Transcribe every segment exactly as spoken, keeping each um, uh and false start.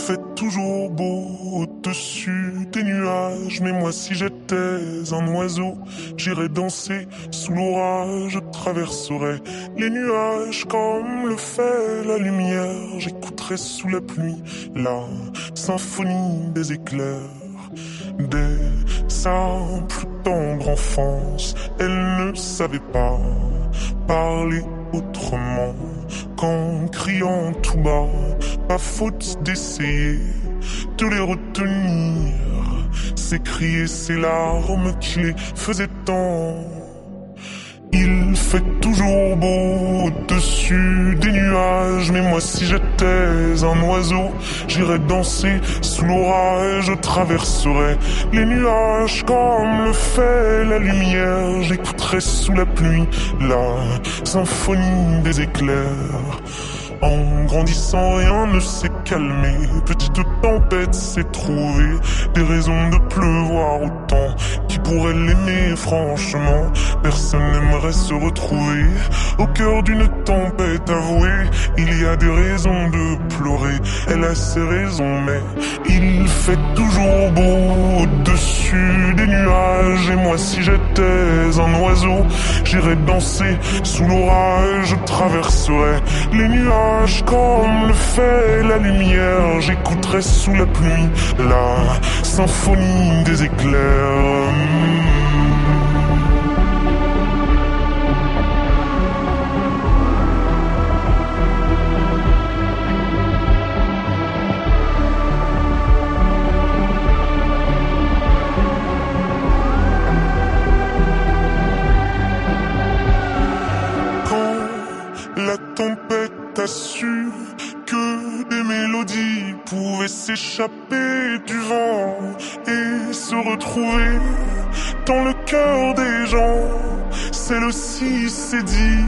fait toujours beau au-dessus des nuages. Mais moi si j'étais un oiseau, j'irais danser sous l'orage. Je traverserais les nuages comme le fait la lumière. J'écouterais sous la pluie la symphonie des éclairs. Dès sa plus tendre enfance, elle ne savait pas parler autrement qu'en criant tout bas. Pas faute d'essayer de les retenir, ces cris et ces larmes qui les faisaient tant. Il fait toujours beau au-dessus des nuages. Mais moi si j'étais un oiseau, j'irais danser sous l'orage. Je traverserais les nuages comme le fait la lumière. J'écouterais sous la pluie la symphonie des éclairs. En grandissant, rien ne s'est calmé. Petite tempête s'est trouvée des raisons de pleuvoir autant. Qui pourrait l'aimer franchement? Personne n'aimerait se retrouver au cœur d'une tempête. Avouée, il y a des raisons de pleurer. Elle a ses raisons, mais il fait toujours beau au-dessus des nuages. Et moi si j'étais un oiseau, j'irais danser sous l'orage. Je traverserais les nuages comme le fait la lumière. J'écouterais sous la pluie la symphonie des éclairs. Quand la tempête a su que des mélodies pouvaient s'échapper du vent et se retrouver dans le cœur des gens, celle aussi s'est dit: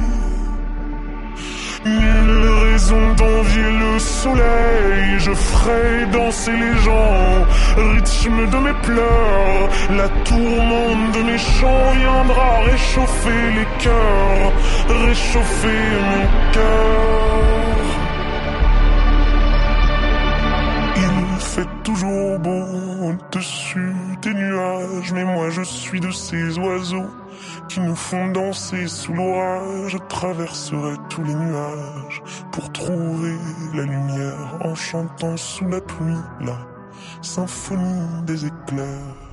nulle raison d'envier le soleil, je ferai danser les gens. Rythme de mes pleurs, la tourmente de mes chants viendra réchauffer les cœurs, réchauffer mon cœur. Il fait toujours beau au-dessus des nuages. Mais moi je suis de ces oiseaux qui nous font danser sous l'orage. Je traverserai tous les nuages pour trouver la lumière en chantant sous la pluie la symphonie des éclairs.